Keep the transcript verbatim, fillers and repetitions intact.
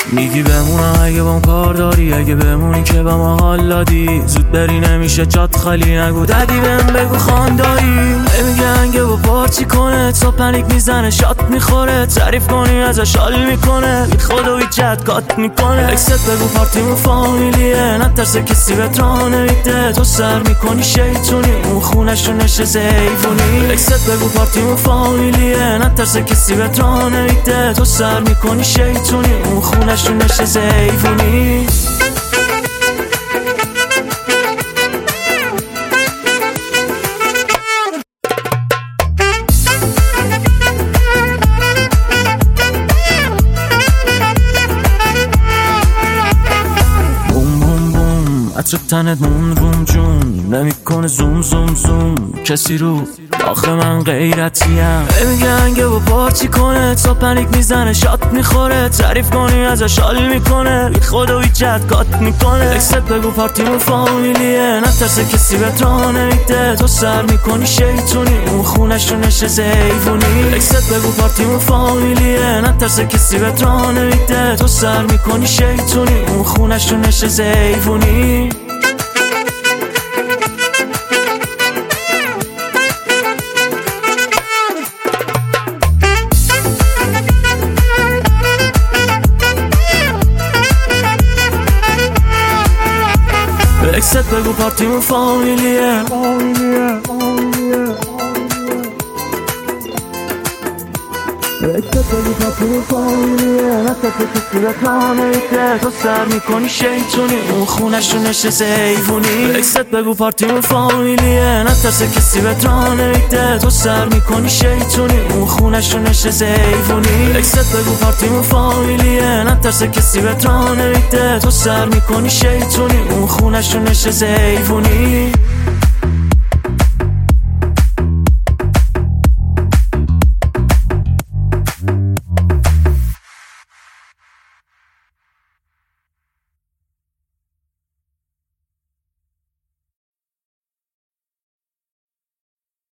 میگی بمونم اگه بام کار داری، اگه بمونی که با ما حال دادی، زود بری نمیشه جات خالی، نگو دادی بهم بگو خواندایی. نمیگن که با پارچی کنه تا پنیک میزنه شات میخوره، تعریف کنی ازش حال میکنه بی خود و ایجاد کات میکنه. اکست بگو پارتیمون فامیلیه، نترسه کسی بهت راه نمیده، تو سر میکنی شیطونی اون خونشو نشسته حیوونی. اکست بگو پارتیمون فامیلیه، نترسه کسی بهت راه نمیده، تو سر میکنی شیطونی اون خونشو نشسته حیوونی. عطر تنت مون روم جون نمیکنه زوم زوم زوم کسی رو، آخه من غیرتیم. نمیگن که با پارچی کنه تا پنیک میزنه شات میخوره، تعریف کنی ازش حال میکنه بی خود و ایجاد کات میکنه. اکست بگو پارتیمون فامیلیه، نترسه کسی بهت راه نمیده، تو سر میکنی شیطونی اون خونشو نشسته حیوونی. اکست بگو پارتیمون فامیلیه، نترسه کسی بهت راه نمیده، تو سر میکنی شیطونی اون خونشو نشسته حیوونی. اکست بگو پارتیمون فامیلیه، اکست بگو پارتیمون فامیلیه، نترسه کسی بهت راه نمیده، تو سر میکنی شیطونی اون خونشو نشسته حیوونی. اکست بگو پارتیمون فامیلیه، نترسه کسی بهت راه نمیده، تو سر میکنی شیطونی اون خونشو نشسته حیوونی. اکست بگو پارتیمون فامیلیه، نترسه کسی بهت راه نمیده، تو سر میکنی شیطونی اون خونشو نشسته حیوونی.